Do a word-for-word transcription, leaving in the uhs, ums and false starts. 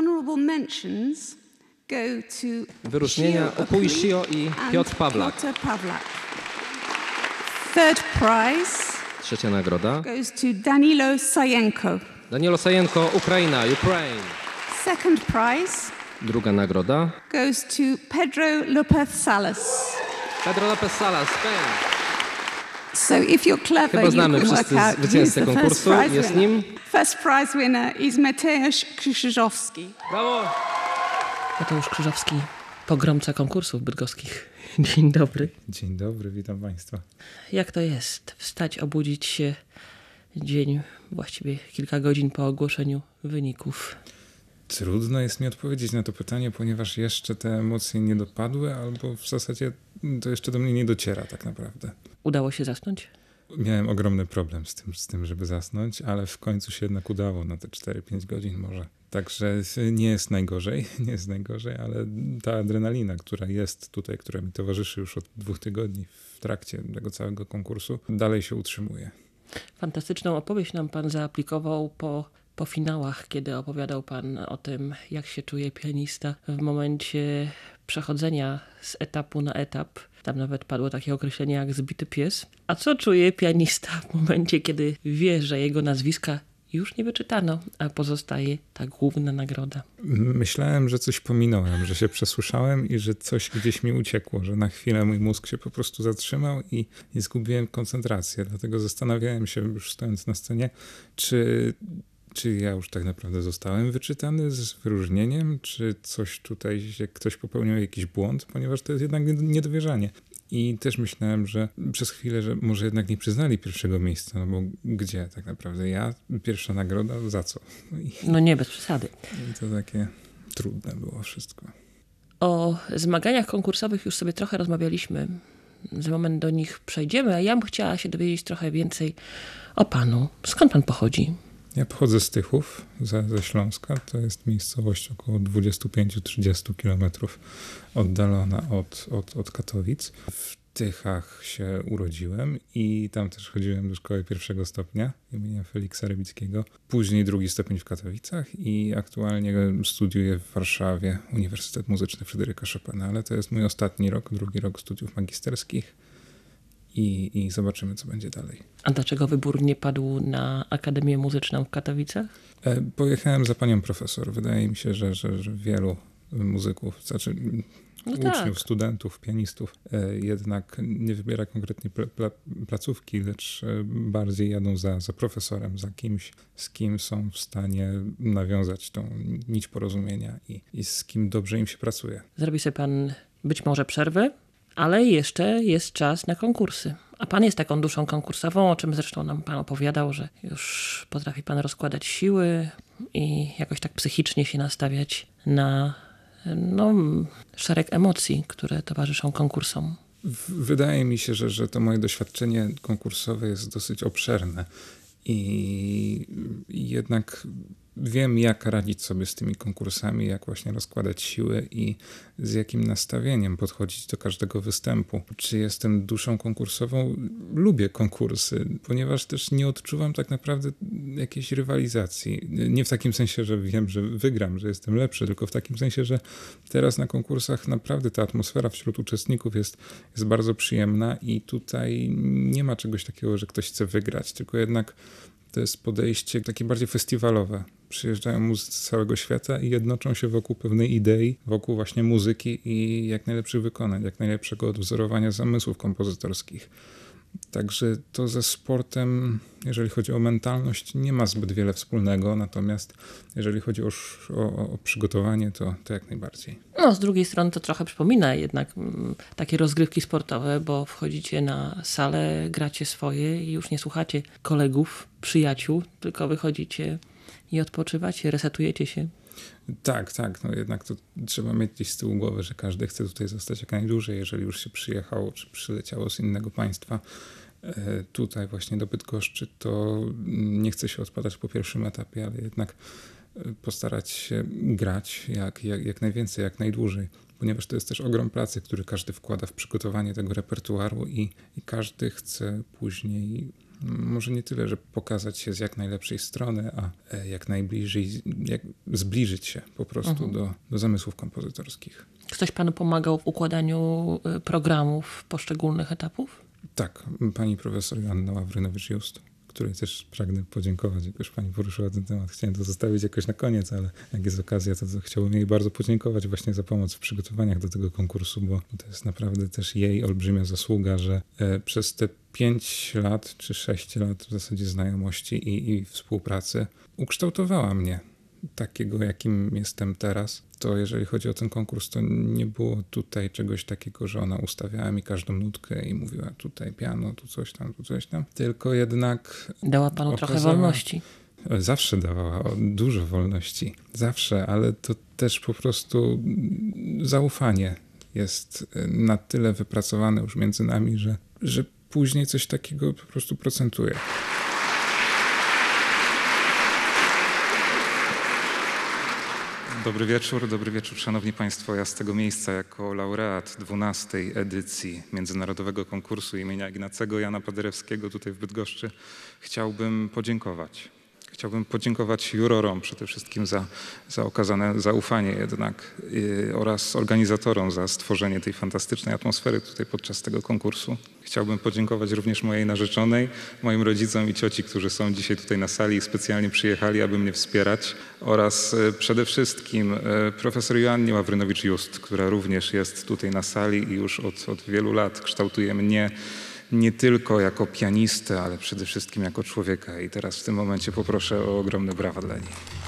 Honorable mentions go to Wyróżnienia Shio Opój Okui Shio i and Piotr Pawlak. Piotr Pawlak. Third prize Trzecia nagroda. goes to Danilo Sajenko. Danilo Sajenko, Ukraina, Ukraine. Second prize Druga nagroda. goes to Pedro Lopez Salas. Pedro Lopez Salas, Spain. So if you're clever, Chyba you znamy can work wszyscy out who's zwycięzcę the first konkursu. prize Jest winner. nim. First prize winner is Mateusz Krzyżowski. Brawo! Mateusz Krzyżowski, pogromca konkursów bydgoskich. Dzień dobry. Dzień dobry, witam Państwa. Jak to jest wstać, obudzić się dzień, właściwie kilka godzin po ogłoszeniu wyników? Trudno jest mi odpowiedzieć na to pytanie, ponieważ jeszcze te emocje nie dopadły, albo w zasadzie to jeszcze do mnie nie dociera tak naprawdę. Udało się zasnąć? Miałem ogromny problem z tym, z tym, żeby zasnąć, ale w końcu się jednak udało na te cztery pięć godzin może. Także nie jest najgorzej, nie jest najgorzej, ale ta adrenalina, która jest tutaj, która mi towarzyszy już od dwóch tygodni w trakcie tego całego konkursu, dalej się utrzymuje. Fantastyczną opowieść nam pan zaaplikował po, po finałach, kiedy opowiadał pan o tym, jak się czuje pianista w momencie przechodzenia z etapu na etap. Tam nawet padło takie określenie jak zbity pies. A co czuje pianista w momencie, kiedy wie, że jego nazwiska już nie wyczytano, a pozostaje ta główna nagroda? Myślałem, że coś pominąłem, że się przesłyszałem i że coś gdzieś mi uciekło, że na chwilę mój mózg się po prostu zatrzymał i, i zgubiłem koncentrację. Dlatego zastanawiałem się, już stojąc na scenie, czy, czy ja już tak naprawdę zostałem wyczytany z wyróżnieniem, czy coś tutaj, że ktoś popełnił jakiś błąd, ponieważ to jest jednak niedowierzanie. I też myślałem, że przez chwilę, że może jednak nie przyznali pierwszego miejsca, no bo gdzie tak naprawdę ja? Pierwsza nagroda? Za co? I, No nie, bez przesady. I to takie trudne było wszystko. O zmaganiach konkursowych już sobie trochę rozmawialiśmy. Za moment do nich przejdziemy, a ja bym chciała się dowiedzieć trochę więcej o panu. Skąd pan pochodzi? Ja pochodzę z Tychów, ze, ze Śląska. To jest miejscowość około dwadzieścia pięć do trzydziestu kilometrów oddalona od, od, od Katowic. W Tychach się urodziłem i tam też chodziłem do szkoły pierwszego stopnia imienia Feliksa Rybickiego. Później drugi stopień w Katowicach i aktualnie studiuję w Warszawie Uniwersytet Muzyczny Fryderyka Chopina, ale to jest mój ostatni rok, drugi rok studiów magisterskich. I, I zobaczymy, co będzie dalej. A dlaczego wybór nie padł na Akademię Muzyczną w Katowicach? E, pojechałem za panią profesor. Wydaje mi się, że, że, że wielu muzyków, znaczy No uczniów, tak. studentów, pianistów e, jednak nie wybiera konkretnie pla, pla, placówki, lecz e, bardziej jadą za, za profesorem, za kimś, z kim są w stanie nawiązać tą nić porozumienia i, i z kim dobrze im się pracuje. Zrobi sobie pan być może przerwę, ale jeszcze jest czas na konkursy. A pan jest taką duszą konkursową, o czym zresztą nam pan opowiadał, że już potrafi pan rozkładać siły i jakoś tak psychicznie się nastawiać na no, szereg emocji, które towarzyszą konkursom. Wydaje mi się, że, że to moje doświadczenie konkursowe jest dosyć obszerne i jednak wiem, jak radzić sobie z tymi konkursami, jak właśnie rozkładać siły i z jakim nastawieniem podchodzić do każdego występu. Czy jestem duszą konkursową? Lubię konkursy, ponieważ też nie odczuwam tak naprawdę jakiejś rywalizacji. Nie w takim sensie, że wiem, że wygram, że jestem lepszy, tylko w takim sensie, że teraz na konkursach naprawdę ta atmosfera wśród uczestników jest, jest bardzo przyjemna i tutaj nie ma czegoś takiego, że ktoś chce wygrać, tylko jednak to jest podejście takie bardziej festiwalowe. Przyjeżdżają muzycy z całego świata i jednoczą się wokół pewnej idei, wokół właśnie muzyki i jak najlepszych wykonań, jak najlepszego odwzorowania zamysłów kompozytorskich. Także to ze sportem, jeżeli chodzi o mentalność, nie ma zbyt wiele wspólnego, natomiast jeżeli chodzi o, o, o przygotowanie, to, to jak najbardziej. No, z drugiej strony to trochę przypomina jednak mm, takie rozgrywki sportowe, bo wchodzicie na salę, gracie swoje i już nie słuchacie kolegów, przyjaciół, tylko wychodzicie i odpoczywacie, resetujecie się. Tak, tak, no jednak to trzeba mieć gdzieś z tyłu głowy, że każdy chce tutaj zostać jak najdłużej, jeżeli już się przyjechało czy przyleciało z innego państwa e, tutaj właśnie do Bydgoszczy, to nie chce się odpadać po pierwszym etapie, ale jednak postarać się grać jak, jak, jak najwięcej, jak najdłużej, ponieważ to jest też ogrom pracy, który każdy wkłada w przygotowanie tego repertuaru i, i każdy chce później może nie tyle, że pokazać się z jak najlepszej strony, a jak najbliżej, jak zbliżyć się po prostu mhm. do, do zamysłów kompozytorskich. Ktoś panu pomagał w układaniu programów poszczególnych etapów? Tak, pani profesor Joanna Ławrynowicz-Just, której też pragnę podziękować, jak już pani poruszyła ten temat. Chciałem to zostawić jakoś na koniec, ale jak jest okazja, to, to chciałbym jej bardzo podziękować właśnie za pomoc w przygotowaniach do tego konkursu, bo to jest naprawdę też jej olbrzymia zasługa, że e, przez te pięć lat czy sześć lat w zasadzie znajomości i, i współpracy ukształtowała mnie takiego, jakim jestem teraz. To jeżeli chodzi o ten konkurs, to nie było tutaj czegoś takiego, że ona ustawiała mi każdą nutkę i mówiła tutaj piano, tu coś tam, tu coś tam. Tylko jednak dała panu okazała, trochę wolności. Zawsze dawała dużo wolności. Zawsze, ale to też po prostu zaufanie jest na tyle wypracowane już między nami, że, że później coś takiego po prostu procentuje. Dobry wieczór, dobry wieczór szanowni państwo. Ja z tego miejsca jako laureat dwunastej edycji Międzynarodowego Konkursu imienia Ignacego Jana Paderewskiego tutaj w Bydgoszczy chciałbym podziękować. Chciałbym podziękować jurorom przede wszystkim za, za okazane zaufanie jednak yy, oraz organizatorom za stworzenie tej fantastycznej atmosfery tutaj podczas tego konkursu. Chciałbym podziękować również mojej narzeczonej, moim rodzicom i cioci, którzy są dzisiaj tutaj na sali i specjalnie przyjechali, aby mnie wspierać, oraz yy, przede wszystkim yy, profesor Joannie Ławrynowicz-Just, która również jest tutaj na sali i już od, od wielu lat kształtuje mnie nie tylko jako pianistę, ale przede wszystkim jako człowieka. I teraz w tym momencie poproszę o ogromne brawa dla niej.